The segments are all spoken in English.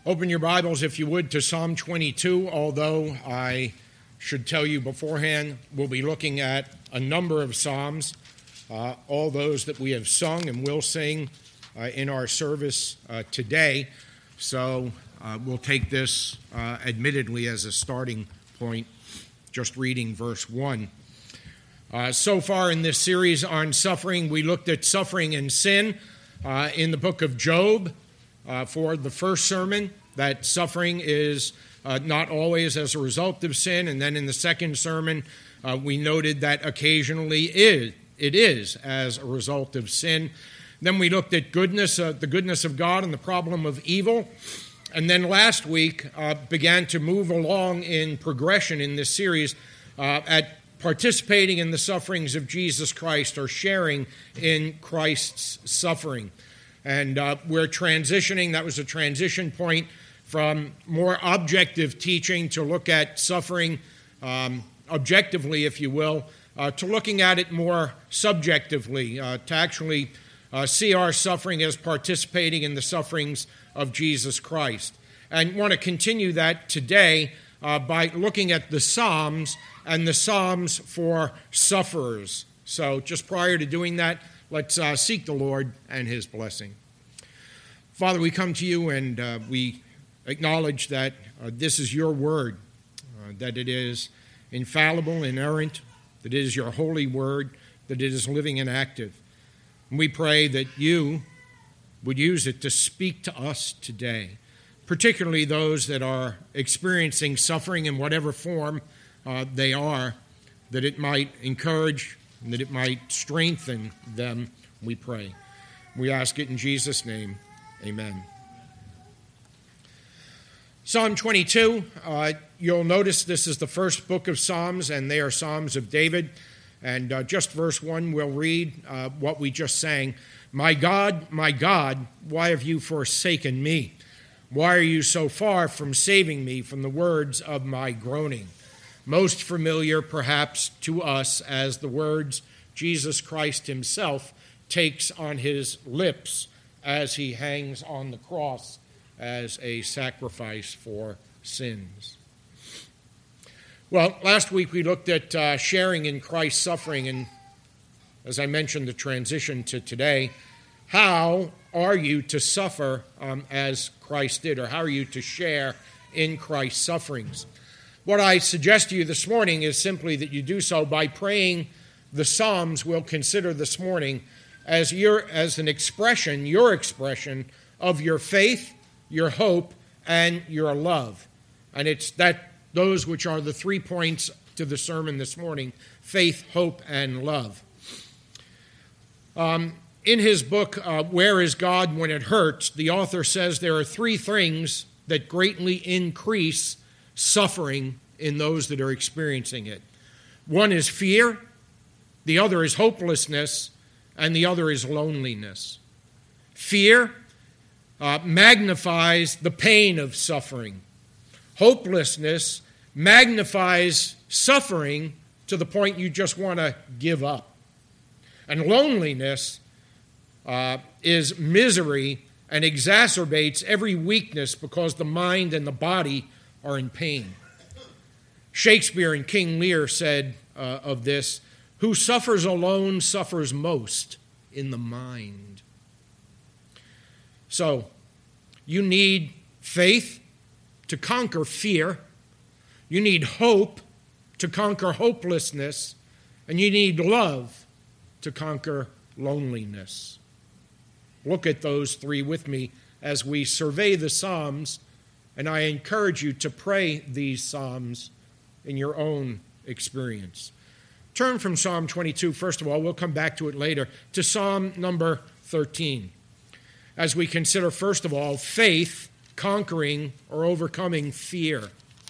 Open your Bibles, if you would, to Psalm 22, although I should tell you beforehand, we'll be looking at a number of psalms, all those that we have sung and will sing in our service today. So we'll take this admittedly as a starting point, just reading verse 1. So far in this series on suffering, we looked at suffering and sin in the book of Job for the first sermon, that suffering is not always as a result of sin. And then in the second sermon, we noted that occasionally it is as a result of sin. Then we looked at the goodness of God and the problem of evil. And then last week began to move along in progression in this series at participating in the sufferings of Jesus Christ, or sharing in Christ's suffering. And we're transitioning, that was a transition point from more objective teaching to look at suffering objectively, if you will, to looking at it more subjectively, to actually see our suffering as participating in the sufferings of Jesus Christ. And want to continue that today by looking at the Psalms and the Psalms for sufferers. So just prior to doing that, let's seek the Lord and His blessing. Father, we come to you and we acknowledge that this is your word, that it is infallible, inerrant, that it is your holy word, that it is living and active. And we pray that you would use it to speak to us today, particularly those that are experiencing suffering in whatever form they are, that it might encourage and that it might strengthen them, we pray. We ask it in Jesus' name. Amen. Psalm 22, you'll notice this is the first book of Psalms, and they are Psalms of David. And just verse 1, we'll read what we just sang. My God, why have you forsaken me? Why are you so far from saving me from the words of my groaning? Most familiar, perhaps, to us as the words Jesus Christ himself takes on his lips as he hangs on the cross as a sacrifice for sins. Well, last week we looked at sharing in Christ's suffering, and as I mentioned, the transition to today, how are you to suffer as Christ did, or how are you to share in Christ's sufferings? What I suggest to you this morning is simply that you do so by praying the Psalms we'll consider this morning as an expression, your expression of your faith, your hope, and your love. And it's those which are the 3 points to the sermon this morning: faith, hope, and love. In his book, Where is God When It Hurts?, the author says there are 3 things that greatly increase suffering in those that are experiencing it. One is fear, the other is hopelessness, and the other is loneliness. Fear magnifies the pain of suffering. Hopelessness magnifies suffering to the point you just want to give up. And loneliness is misery and exacerbates every weakness because the mind and the body are in pain. Shakespeare in King Lear said of this, "Who suffers alone suffers most in the mind." So, you need faith to conquer fear. You need hope to conquer hopelessness. And you need love to conquer loneliness. Look at those 3 with me as we survey the Psalms, and I encourage you to pray these Psalms in your own experience. Turn from Psalm 22, first of all, we'll come back to it later, to Psalm number 13, as we consider, first of all, faith conquering or overcoming fear.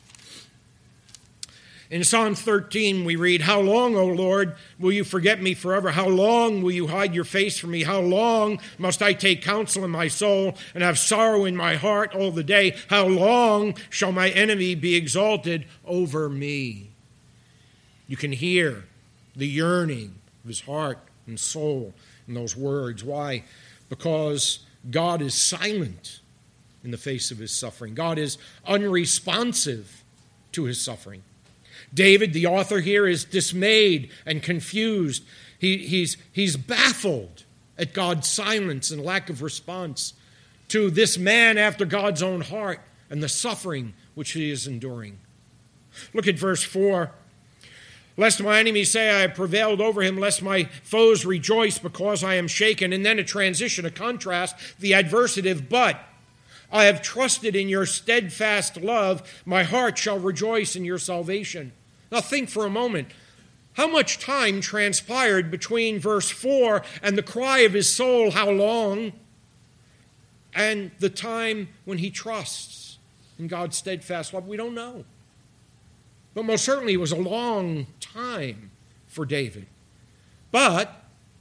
In Psalm 13, we read, "How long, O Lord, will you forget me forever? How long will you hide your face from me? How long must I take counsel in my soul and have sorrow in my heart all the day? How long shall my enemy be exalted over me?" You can hear the yearning of his heart and soul in those words. Why? Because God is silent. in the face of his suffering. God is unresponsive to his suffering. David, the author here, is dismayed and confused. He's baffled at God's silence and lack of response to this man after God's own heart and the suffering which he is enduring. Look at verse 4. Lest my enemies say I have prevailed over him, lest my foes rejoice because I am shaken. And then a transition, a contrast, the adversative, but I have trusted in your steadfast love. My heart shall rejoice in your salvation. Now think for a moment. How much time transpired between verse 4 and the cry of his soul, how long, and the time when he trusts in God's steadfast love? We don't know. But most certainly it was a long time for David. But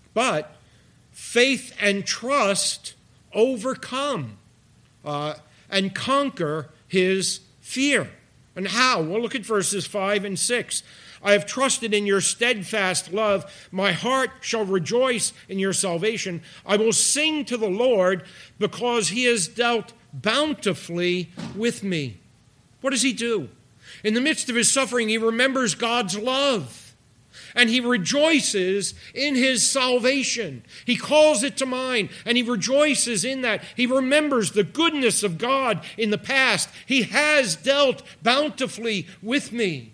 faith and trust overcome and conquer his fear. And how? Well, look at verses 5 and 6. I have trusted in your steadfast love. My heart shall rejoice in your salvation. I will sing to the Lord because he has dealt bountifully with me. What does he do? In the midst of his suffering, he remembers God's love, and he rejoices in his salvation. He calls it to mind, and he rejoices in that. He remembers the goodness of God in the past. He has dealt bountifully with me.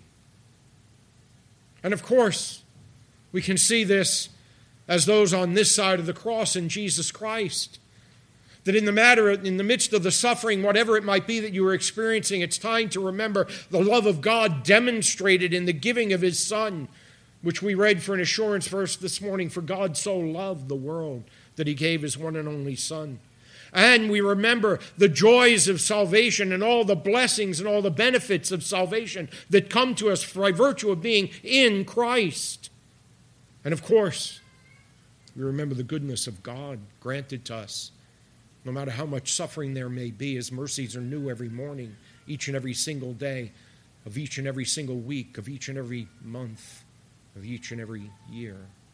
And of course, we can see this as those on this side of the cross in Jesus Christ. That in the midst of the suffering, whatever it might be that you are experiencing, it's time to remember the love of God demonstrated in the giving of his Son, which we read for an assurance verse this morning. For God so loved the world that he gave his one and only Son. And we remember the joys of salvation and all the blessings and all the benefits of salvation that come to us by virtue of being in Christ. And of course, we remember the goodness of God granted to us. No matter how much suffering there may be, his mercies are new every morning, each and every single day, of each and every single week, of each and every month, of each and every year.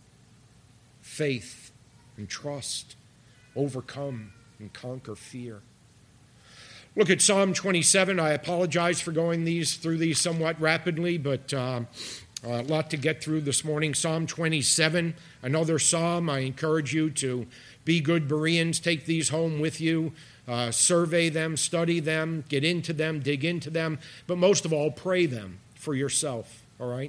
Faith and trust overcome and conquer fear. Look at Psalm 27. I apologize for going through these somewhat rapidly, but a lot to get through this morning. Psalm 27, another psalm. I encourage you to be good Bereans. Take these home with you. Survey them, study them, get into them, dig into them, but most of all, pray them for yourself, all right?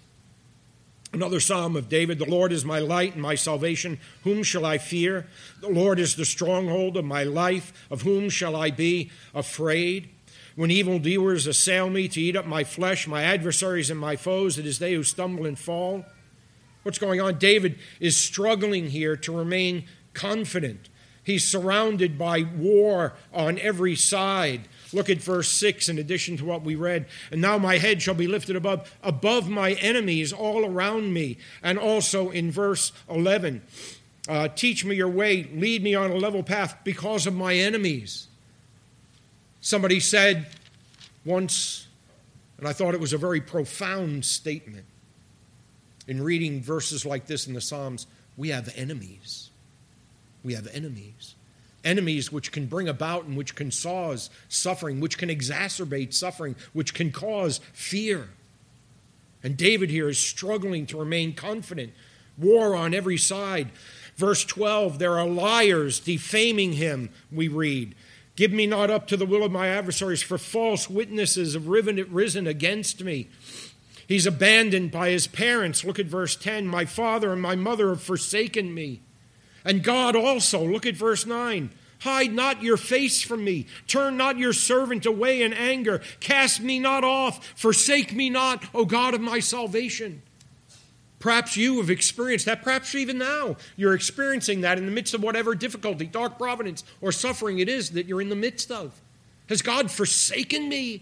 Another psalm of David. The Lord is my light and my salvation. Whom shall I fear? The Lord is the stronghold of my life. Of whom shall I be afraid? When evildoers assail me to eat up my flesh, my adversaries and my foes, it is they who stumble and fall. What's going on? David is struggling here to remain confident. He's surrounded by war on every side. Look at verse 6 in addition to what we read. And now my head shall be lifted above my enemies all around me. And also in verse 11, teach me your way, lead me on a level path because of my enemies. Somebody said once, and I thought it was a very profound statement, in reading verses like this in the Psalms, we have enemies. We have enemies. Enemies which can bring about and which can cause suffering, which can exacerbate suffering, which can cause fear. And David here is struggling to remain confident. War on every side. Verse 12, there are liars defaming him, we read. Give me not up to the will of my adversaries, for false witnesses have risen against me. He's abandoned by his parents. Look at verse 10. My father and my mother have forsaken me. And God also, look at verse 9. Hide not your face from me. Turn not your servant away in anger. Cast me not off. Forsake me not, O God of my salvation. Perhaps you have experienced that. Perhaps even now you're experiencing that in the midst of whatever difficulty, dark providence, or suffering it is that you're in the midst of. Has God forsaken me?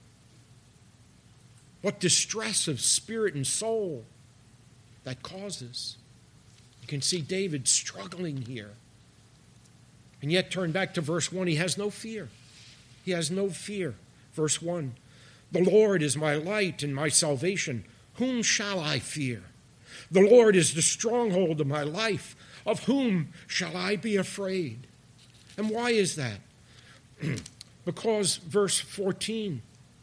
What distress of spirit and soul that causes. You can see David struggling here. And yet turn back to verse 1. He has no fear. He has no fear. Verse 1. The Lord is my light and my salvation. Whom shall I fear? The Lord is the stronghold of my life. Of whom shall I be afraid? And why is that? Because verse 14,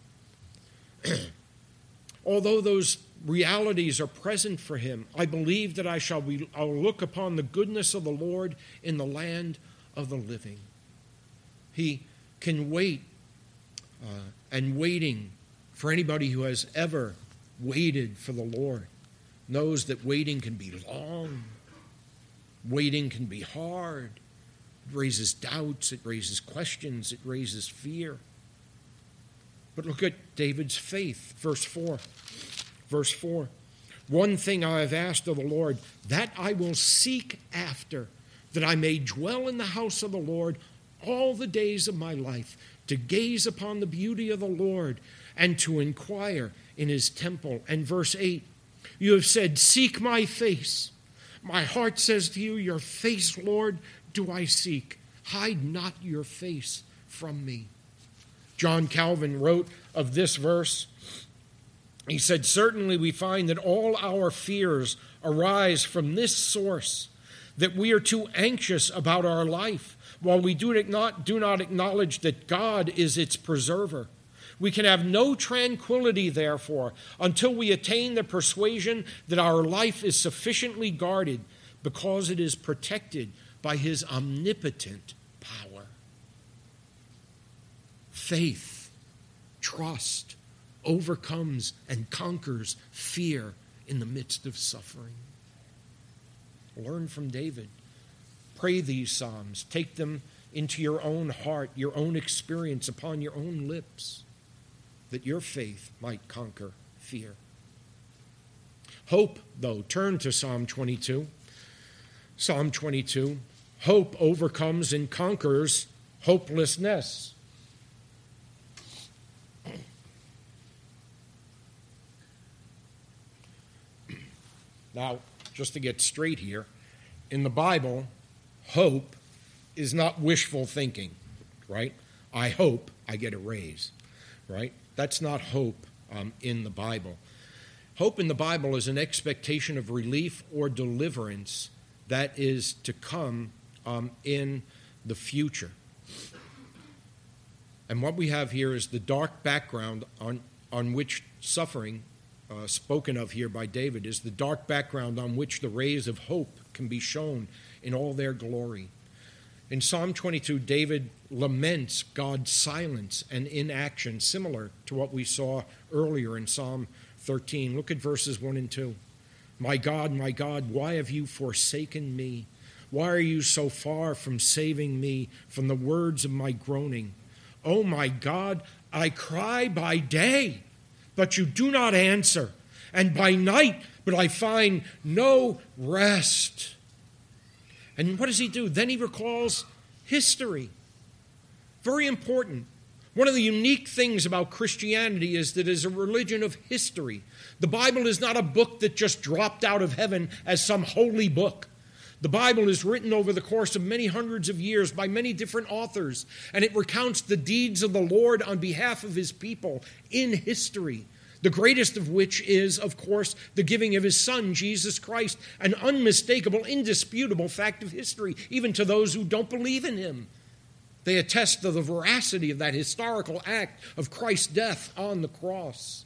although those realities are present for him, I believe that I'll look upon the goodness of the Lord in the land of the living. He can wait, and waiting, for anybody who has ever waited for the Lord knows that waiting can be long. Waiting can be hard. It raises doubts, it raises questions, it raises fear. But look at David's faith, verse 4. Verse 4, one thing I have asked of the Lord, that I will seek after, that I may dwell in the house of the Lord all the days of my life, to gaze upon the beauty of the Lord and to inquire in his temple. And verse 8, you have said, seek my face. My heart says to you, your face, Lord, do I seek. Hide not your face from me. John Calvin wrote of this verse, he said, certainly we find that all our fears arise from this source, that we are too anxious about our life, while we do not acknowledge that God is its preserver. We can have no tranquility, therefore, until we attain the persuasion that our life is sufficiently guarded because it is protected by his omnipotent power. Faith, trust, overcomes and conquers fear in the midst of suffering. Learn from David. Pray these psalms. Take them into your own heart, your own experience, upon your own lips, that your faith might conquer fear. Hope, though, turn to Psalm 22. Psalm 22. Hope overcomes and conquers hopelessness. Now, just to get straight here, in the Bible, hope is not wishful thinking, right? I hope I get a raise, right? That's not hope in the Bible. Hope in the Bible is an expectation of relief or deliverance that is to come in the future. And what we have here is the dark background on which suffering, spoken of here by David, is the dark background on which the rays of hope can be shown in all their glory. In Psalm 22, David laments God's silence and inaction, similar to what we saw earlier in Psalm 13. Look at verses 1 and 2. My God, why have you forsaken me? Why are you so far from saving me from the words of my groaning? Oh my God, I cry by day, but you do not answer, and by night, but I find no rest. And what does he do? Then he recalls history. Very important. One of the unique things about Christianity is that it is a religion of history. The Bible is not a book that just dropped out of heaven as some holy book. The Bible is written over the course of many hundreds of years by many different authors, and it recounts the deeds of the Lord on behalf of his people in history. The greatest of which is, of course, the giving of his Son, Jesus Christ, an unmistakable, indisputable fact of history, even to those who don't believe in him. They attest to the veracity of that historical act of Christ's death on the cross.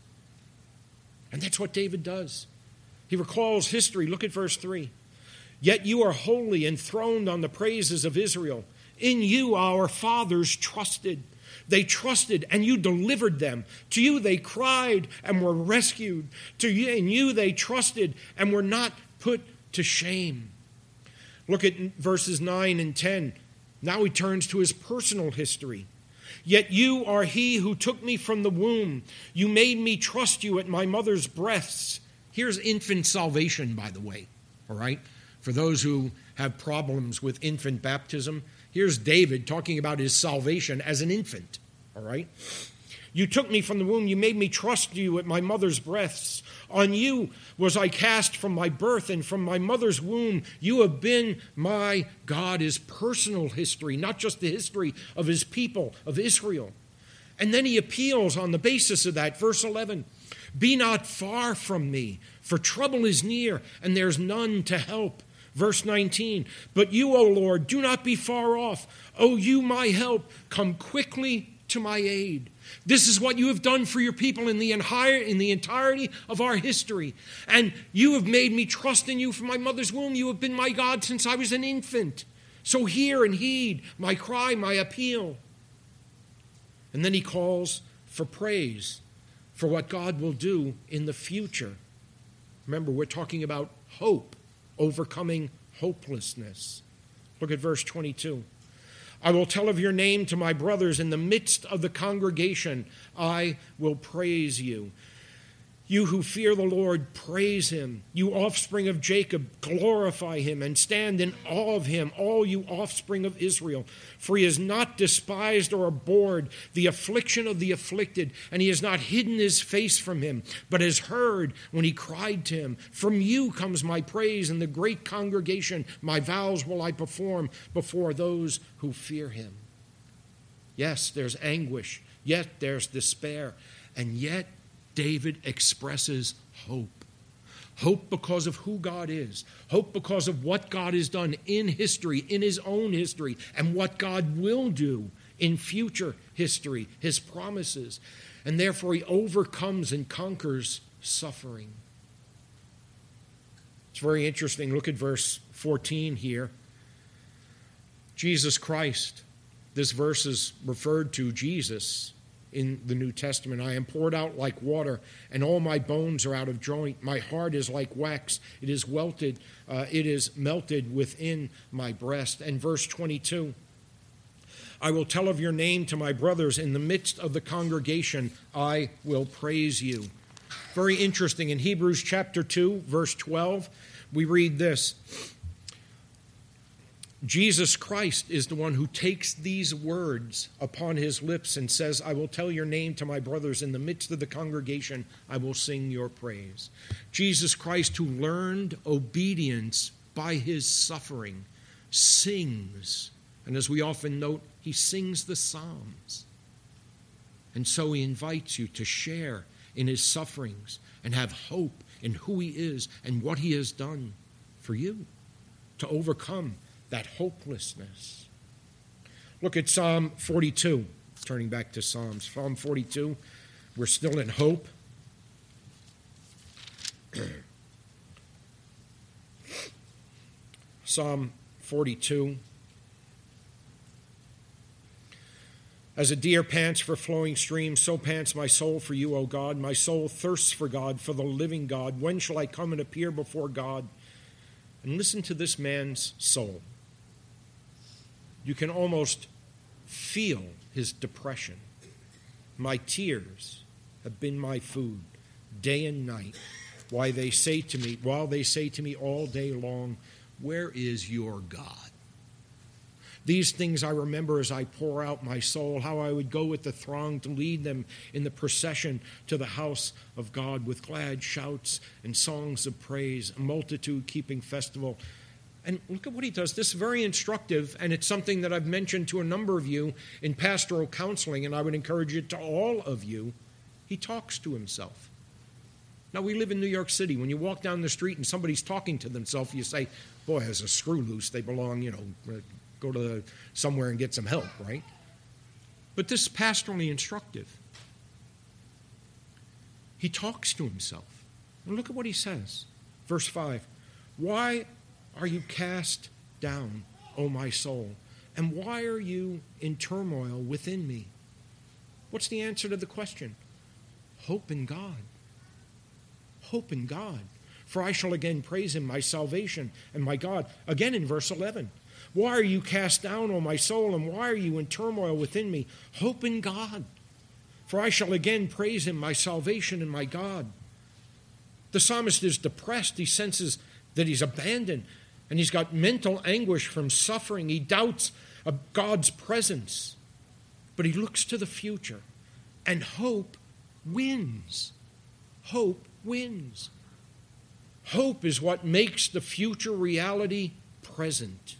And that's what David does. He recalls history. Look at verse 3. Yet you are holy, enthroned on the praises of Israel. In you our fathers trusted. They trusted, and you delivered them. To you they cried and were rescued. In you they trusted and were not put to shame. Look at verses 9 and 10. Now he turns to his personal history. Yet you are he who took me from the womb. You made me trust you at my mother's breasts. Here's infant salvation, by the way, all right? For those who have problems with infant baptism, here's David talking about his salvation as an infant, all right? You took me from the womb. You made me trust you at my mother's breasts. On you was I cast from my birth, and from my mother's womb you have been my God. His personal history, not just the history of his people, of Israel. And then he appeals on the basis of that. Verse 11, be not far from me, for trouble is near, and there's none to help. Verse 19, but you, O Lord, do not be far off. O you, my help, come quickly to my aid. This is what you have done for your people in the entirety of our history. And you have made me trust in you from my mother's womb. You have been my God since I was an infant. So hear and heed my cry, my appeal. And then he calls for praise for what God will do in the future. Remember, we're talking about hope, overcoming hopelessness. Look at verse 22. I will tell of your name to my brothers in the midst of the congregation. I will praise you. You who fear the Lord, praise him. You offspring of Jacob, glorify him and stand in awe of him, all you offspring of Israel. For he has not despised or abhorred the affliction of the afflicted, and he has not hidden his face from him, but has heard when he cried to him. From you comes my praise in the great congregation. My vows will I perform before those who fear him. Yes, there's anguish. Yet there's despair. And yet David expresses hope. Hope because of who God is. Hope because of what God has done in history, in his own history, and what God will do in future history, his promises. And therefore he overcomes and conquers suffering. It's very interesting. Look at verse 14 here. Jesus Christ. This verse is referred to Jesus in the New Testament. I am poured out like water, and all my bones are out of joint. My heart is like wax. It is melted within my breast. And verse 22, I will tell of your name to my brothers in the midst of the congregation. I will praise you. Very interesting. In Hebrews chapter 2, verse 12, we read this. Jesus Christ is the one who takes these words upon his lips and says, I will tell your name to my brothers in the midst of the congregation. I will sing your praise. Jesus Christ, who learned obedience by his suffering, sings. And as we often note, he sings the Psalms. And so he invites you to share in his sufferings and have hope in who he is and what he has done for you to overcome that hopelessness. Look at Psalm 42. Turning back to Psalms. Psalm 42. We're still in hope. Psalm 42. As a deer pants for flowing streams, so pants my soul for you, O God. My soul thirsts for God, for the living God. When shall I come and appear before God? And listen to this man's soul. You can almost feel his depression. My tears have been my food day and night, while they say to me all day long, where is your God? These things I remember as I pour out my soul, how I would go with the throng to lead them in the procession to the house of God with glad shouts and songs of praise, a multitude keeping festival. And look at what he does. This is very instructive, and it's something that I've mentioned to a number of you in pastoral counseling, and I would encourage it to all of you. He talks to himself. Now, we live in New York City. When you walk down the street and somebody's talking to themselves, you say, boy, has a screw loose. They belong, go to somewhere and get some help, right? But this is pastorally instructive. He talks to himself. And look at what he says. Verse 5, why are you cast down, O my soul? And why are you in turmoil within me? What's the answer to the question? Hope in God. Hope in God. For I shall again praise him, my salvation and my God. Again in verse 11. Why are you cast down, O my soul, and why are you in turmoil within me? Hope in God. For I shall again praise him, my salvation and my God. The psalmist is depressed. He senses that he's abandoned, and he's got mental anguish from suffering. He doubts God's presence. But he looks to the future, and hope wins. Hope wins. Hope is what makes the future reality present.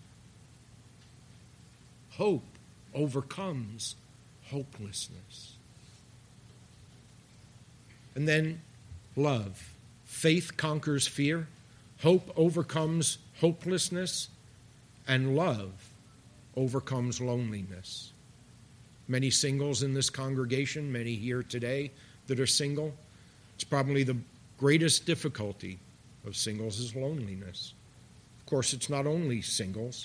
Hope overcomes hopelessness. And then love. Faith conquers fear. Hope overcomes hopelessness, and love overcomes loneliness. Many singles in this congregation, many here today that are single, it's probably the greatest difficulty of singles is loneliness. Of course, it's not only singles.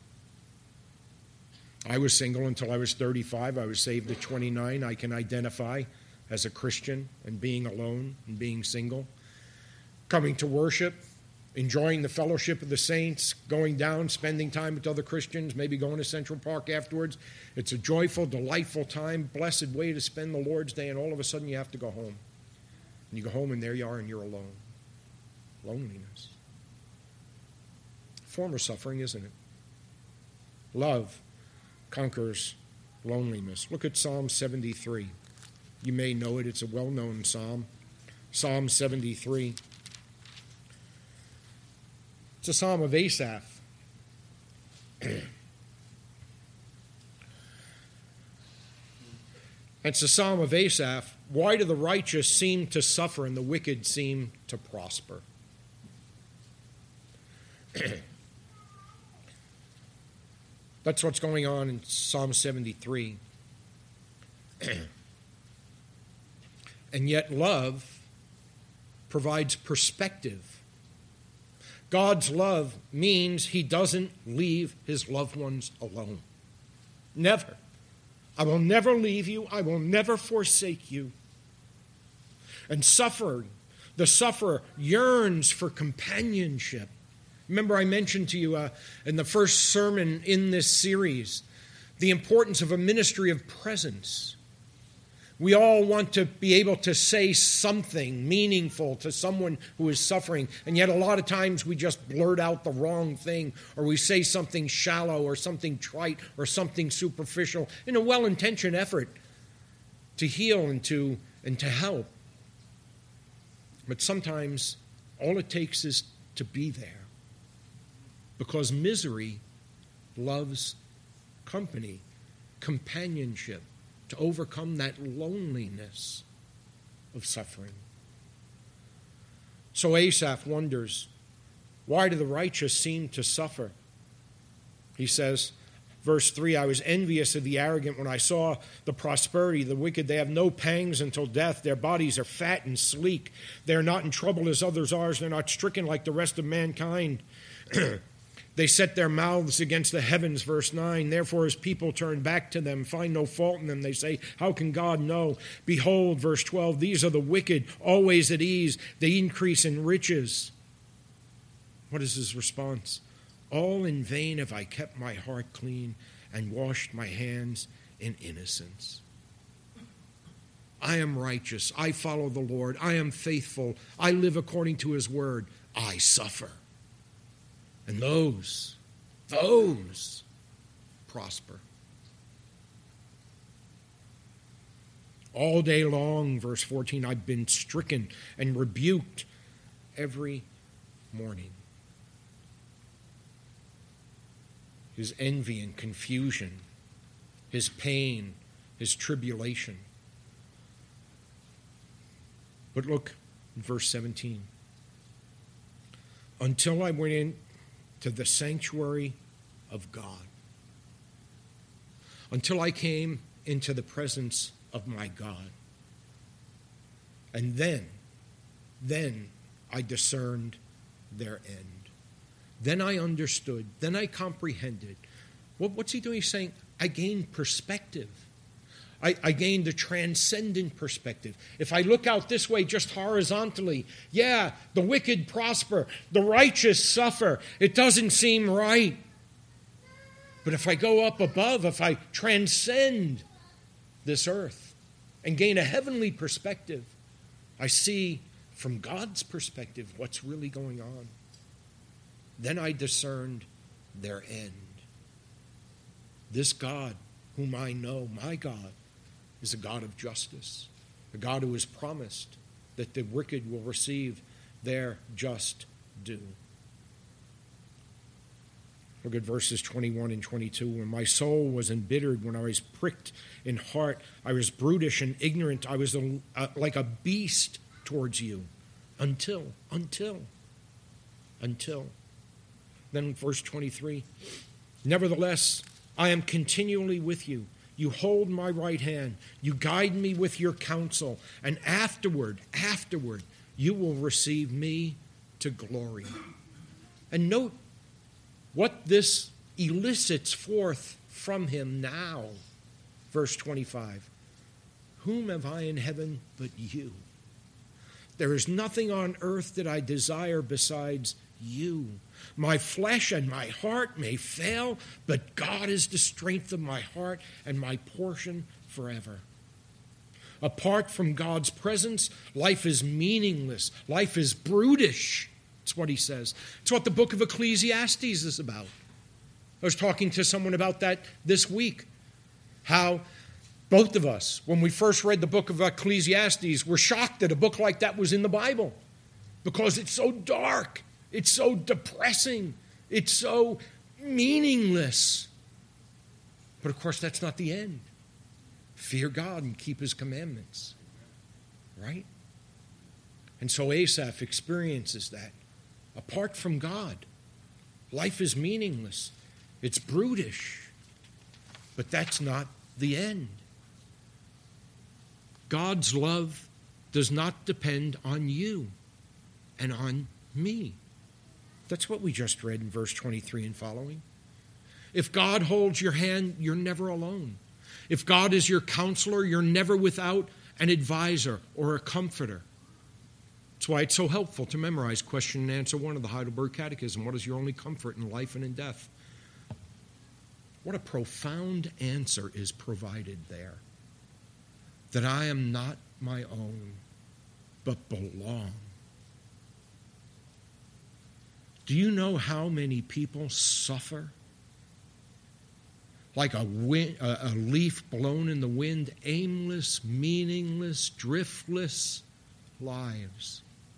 I was single until I was 35. I was saved at 29. I can identify as a Christian and being alone and being single. Coming to worship, enjoying the fellowship of the saints, going down, spending time with other Christians, maybe going to Central Park afterwards. It's a joyful, delightful time, blessed way to spend the Lord's Day, and all of a sudden you have to go home. And you go home and there you are and you're alone. Loneliness. Form of suffering, isn't it? Love conquers loneliness. Look at Psalm 73. You may know it. It's a well-known psalm. Psalm 73. It's a psalm of Asaph. It's a psalm of Asaph. Why do the righteous seem to suffer and the wicked seem to prosper? That's what's going on in Psalm 73. And yet love provides perspective. God's love means he doesn't leave his loved ones alone. Never. I will never leave you. I will never forsake you. And suffering, the sufferer yearns for companionship. Remember I mentioned to you in the first sermon in this series the importance of a ministry of presence. We all want to be able to say something meaningful to someone who is suffering, and yet a lot of times we just blurt out the wrong thing, or we say something shallow or something trite or something superficial in a well-intentioned effort to heal and to help. But sometimes all it takes is to be there, because misery loves company, companionship, to overcome that loneliness of suffering. So Asaph wonders, why do the righteous seem to suffer? He says, verse 3, I was envious of the arrogant when I saw the prosperity of the wicked. They have no pangs until death. Their bodies are fat and sleek. They are not in trouble as others are. They're not stricken like the rest of mankind. They set their mouths against the heavens, verse 9. Therefore his people turn back to them, find no fault in them. They say, how can God know? Behold, verse 12, these are the wicked, always at ease. They increase in riches. What is his response? All in vain have I kept my heart clean and washed my hands in innocence. I am righteous. I follow the Lord. I am faithful. I live according to his word. I suffer. And those prosper. All day long, verse 14, I've been stricken and rebuked every morning. His envy and confusion, his pain, his tribulation. But look in verse 17. Until I went in to the sanctuary of God, until I came into the presence of my God. And then I discerned their end. Then I understood. Then I comprehended. What's he doing? He's saying, I gained perspective. I gained a transcendent perspective. If I look out this way just horizontally, yeah, the wicked prosper, the righteous suffer. It doesn't seem right. But if I go up above, if I transcend this earth and gain a heavenly perspective, I see from God's perspective what's really going on. Then I discerned their end. This God, whom I know, my God, is a God of justice, a God who has promised that the wicked will receive their just due. Look at verses 21 and 22. When my soul was embittered, when I was pricked in heart, I was brutish and ignorant. I was like a beast towards you until until. Then verse 23, nevertheless, I am continually with you. You hold my right hand. You guide me with your counsel. And afterward, you will receive me to glory. And note what this elicits forth from him now. Verse 25, whom have I in heaven but you? There is nothing on earth that I desire besides you. My flesh and my heart may fail, but God is the strength of my heart and my portion forever. Apart from God's presence, life is meaningless. Life is brutish. That's what he says. It's what the book of Ecclesiastes is about. I was talking to someone about that this week. How both of us, when we first read the book of Ecclesiastes, were shocked that a book like that was in the Bible because it's so dark. It's so depressing. It's so meaningless. But of course, that's not the end. Fear God and keep his commandments. Right? And so Asaph experiences that. Apart from God, life is meaningless. It's brutish. But that's not the end. God's love does not depend on you and on me. That's what we just read in verse 23 and following. If God holds your hand, you're never alone. If God is your counselor, you're never without an advisor or a comforter. That's why it's so helpful to memorize question and answer 1 of the Heidelberg Catechism. What is your only comfort in life and in death? What a profound answer is provided there. That I am not my own, but belong. Do you know how many people suffer like a leaf blown in the wind, aimless, meaningless, driftless lives?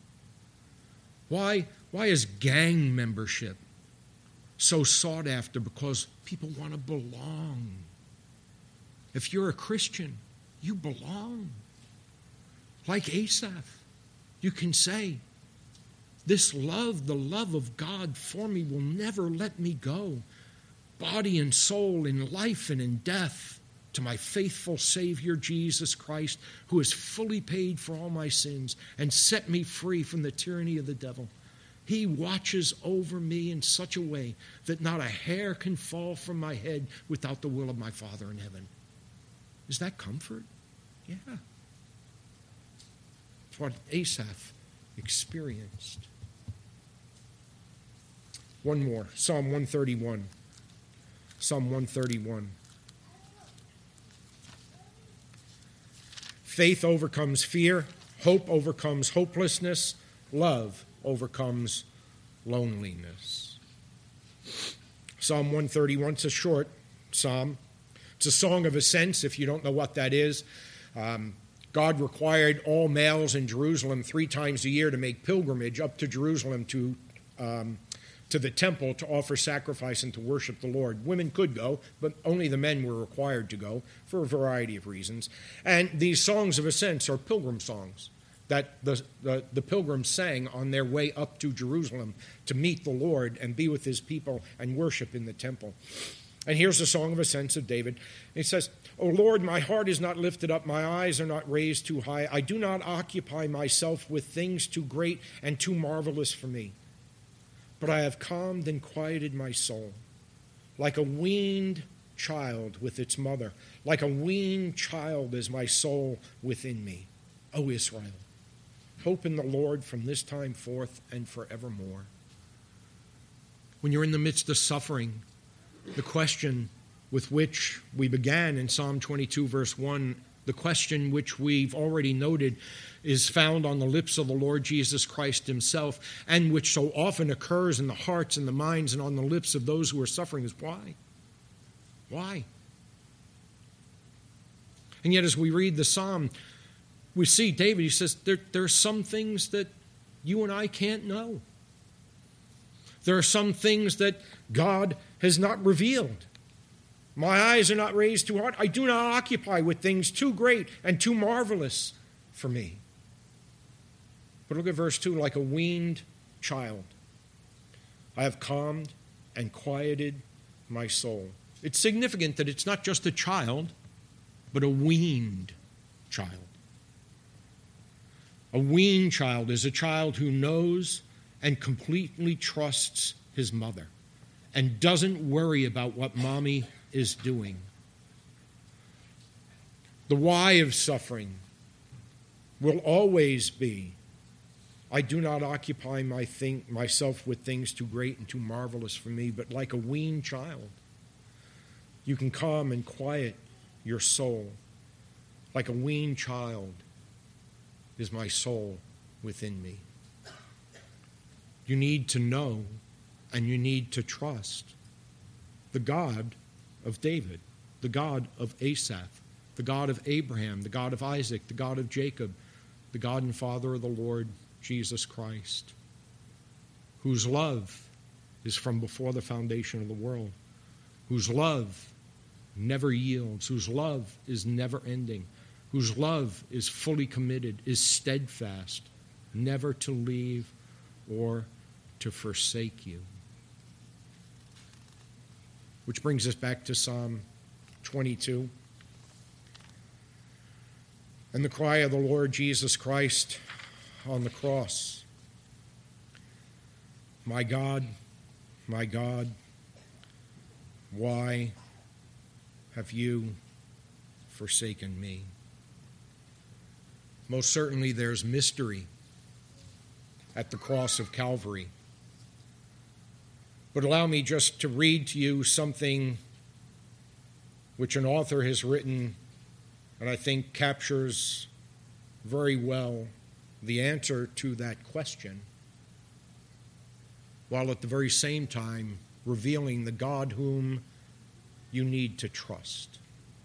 Why is gang membership so sought after? Because people want to belong. If you're a Christian, you belong. Like Asaph, you can say, this love, the love of God for me, will never let me go. Body and soul, in life and in death, to my faithful Savior Jesus Christ, who has fully paid for all my sins and set me free from the tyranny of the devil. He watches over me in such a way that not a hair can fall from my head without the will of my Father in heaven. Is that comfort? Yeah. It's what Asaph experienced. One more, Psalm 131. Psalm 131. Faith overcomes fear, hope overcomes hopelessness, love overcomes loneliness. Psalm 131, it's a short psalm. It's a song of ascents, if you don't know what that is. God required all males in Jerusalem 3 times a year to make pilgrimage up to Jerusalem to the temple to offer sacrifice and to worship the Lord. Women could go, but only the men were required to go for a variety of reasons. And these songs of ascents are pilgrim songs that the pilgrims sang on their way up to Jerusalem to meet the Lord and be with his people and worship in the temple. And here's the song of ascents of David. It says, O Lord, my heart is not lifted up, my eyes are not raised too high. I do not occupy myself with things too great and too marvelous for me. But I have calmed and quieted my soul, like a weaned child with its mother. Like a weaned child is my soul within me. O Israel, hope in the Lord from this time forth and forevermore. When you're in the midst of suffering, the question with which we began in Psalm 22, verse 1, the question which we've already noted is found on the lips of the Lord Jesus Christ himself, and which so often occurs in the hearts and the minds and on the lips of those who are suffering, is why? Why? And yet as we read the psalm, we see David, he says, there are some things that you and I can't know. There are some things that God has not revealed. My eyes are not raised too high. I do not occupy with things too great and too marvelous for me. But look at verse 2, like a weaned child. I have calmed and quieted my soul. It's significant that it's not just a child, but a weaned child. A weaned child is a child who knows and completely trusts his mother and doesn't worry about what mommy is doing. The why of suffering will always be, I do not occupy myself with things too great and too marvelous for me, but like a weaned child, you can calm and quiet your soul. Like a weaned child is my soul within me. You need to know and you need to trust the God of David, the God of Asaph, the God of Abraham, the God of Isaac, the God of Jacob, the God and Father of the Lord Jesus Christ, whose love is from before the foundation of the world, whose love never yields, whose love is never ending, whose love is fully committed, is steadfast, never to leave or to forsake you. Which brings us back to Psalm 22. And the cry of the Lord Jesus Christ on the cross. My God, why have you forsaken me? Most certainly there's mystery at the cross of Calvary. But allow me just to read to you something which an author has written and I think captures very well the answer to that question, while at the very same time revealing the God whom you need to trust.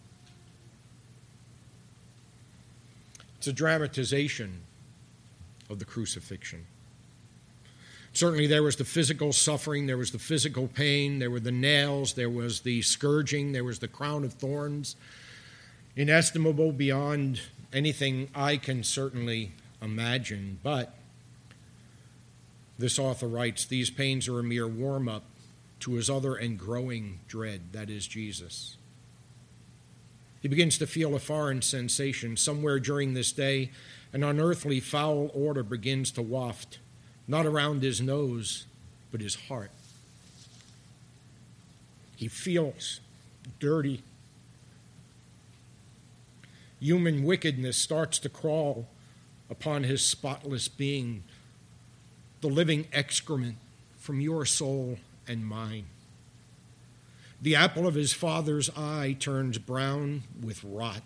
It's a dramatization of the crucifixion. Certainly there was the physical suffering, there was the physical pain, there were the nails, there was the scourging, there was the crown of thorns, inestimable beyond anything I can certainly imagine. But this author writes, these pains are a mere warm-up to his other and growing dread, that is Jesus. He begins to feel a foreign sensation. Somewhere during this day, an unearthly foul odor begins to waft, not around his nose, but his heart. He feels dirty. Human wickedness starts to crawl upon his spotless being, the living excrement from your soul and mine. The apple of his father's eye turns brown with rot,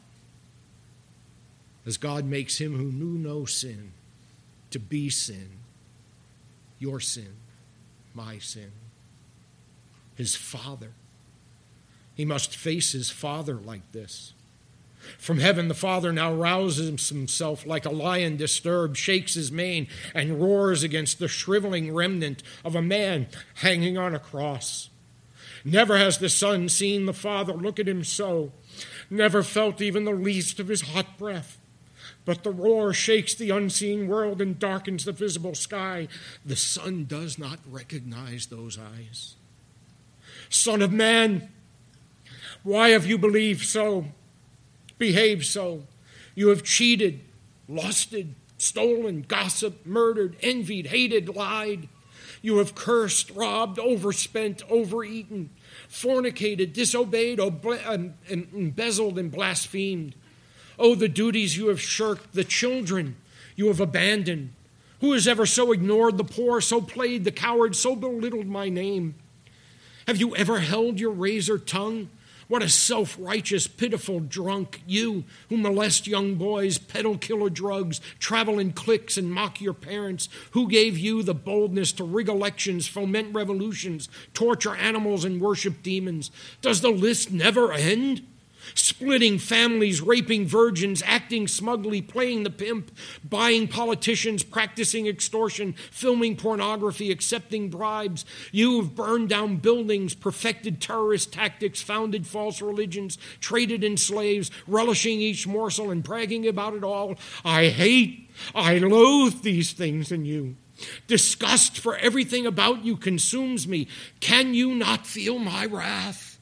as God makes him who knew no sin to be sin, your sin, my sin, his father. He must face his father like this. From heaven, the Father now rouses himself like a lion disturbed, shakes his mane, and roars against the shriveling remnant of a man hanging on a cross. Never has the Son seen the Father look at him so, never felt even the least of his hot breath. But the roar shakes the unseen world and darkens the visible sky. The Son does not recognize those eyes. Son of man, why have you believed so? Behave so. You have cheated, lusted, stolen, gossiped, murdered, envied, hated, lied. You have cursed, robbed, overspent, overeaten, fornicated, disobeyed, embezzled, and blasphemed. Oh, the duties you have shirked, the children you have abandoned. Who has ever so ignored the poor, so played the coward, so belittled my name? Have you ever held your razor tongue? What a self-righteous, pitiful drunk, you who molest young boys, peddle killer drugs, travel in cliques and mock your parents. Who gave you the boldness to rig elections, foment revolutions, torture animals, and worship demons? Does the list never end? Splitting families, raping virgins, acting smugly, playing the pimp, buying politicians, practicing extortion, filming pornography, accepting bribes. You have burned down buildings, perfected terrorist tactics, founded false religions, traded in slaves, relishing each morsel and bragging about it all. I hate, I loathe these things in you. Disgust for everything about you consumes me. Can you not feel my wrath?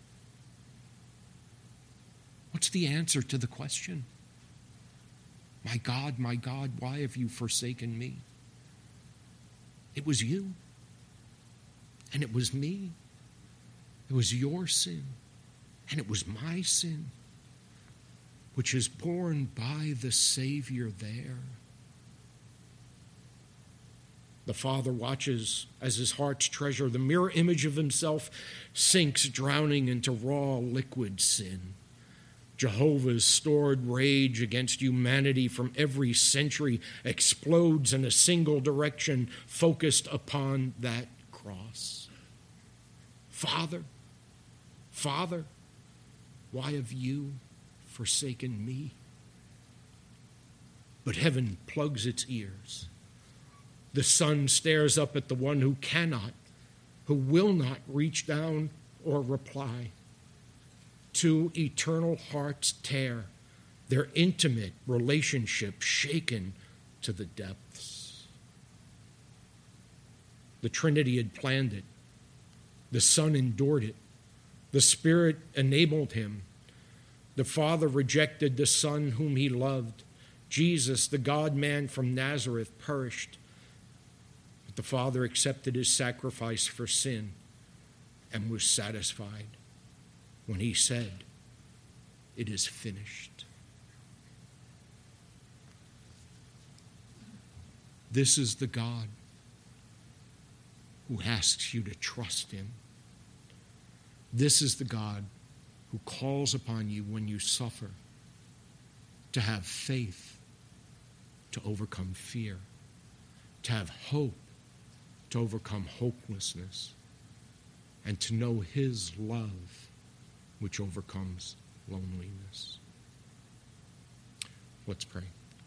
What's the answer to the question? My God, why have you forsaken me? It was you. And it was me. It was your sin. And it was my sin, which is borne by the Savior there. The Father watches as his heart's treasure, the mirror image of himself, sinks drowning into raw liquid sin. Jehovah's stored rage against humanity from every century explodes in a single direction, focused upon that cross. Father, Father, why have you forsaken me? But heaven plugs its ears. The Son stares up at the one who cannot, who will not reach down or reply. Two eternal hearts tear, their intimate relationship shaken to the depths. The Trinity had planned it. The Son endured it. The Spirit enabled him. The Father rejected the Son whom he loved. Jesus, the God-man from Nazareth, perished. But the Father accepted his sacrifice for sin and was satisfied when he said, "It is finished." This is the God who asks you to trust him. This is the God who calls upon you when you suffer to have faith, to overcome fear, to have hope, to overcome hopelessness, and to know his love, which overcomes loneliness. Let's pray.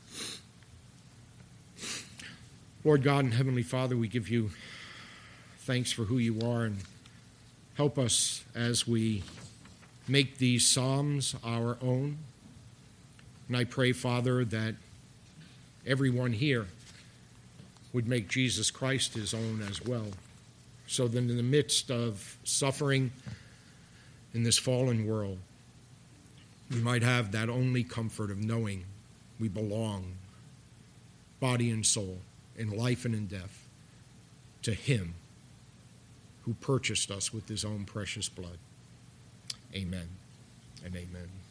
Lord God and Heavenly Father, we give you thanks for who you are, and help us as we make these Psalms our own. And I pray, Father, that everyone here would make Jesus Christ his own as well, so that in the midst of suffering in this fallen world, we might have that only comfort of knowing we belong, body and soul, in life and in death, to him who purchased us with his own precious blood. Amen and amen.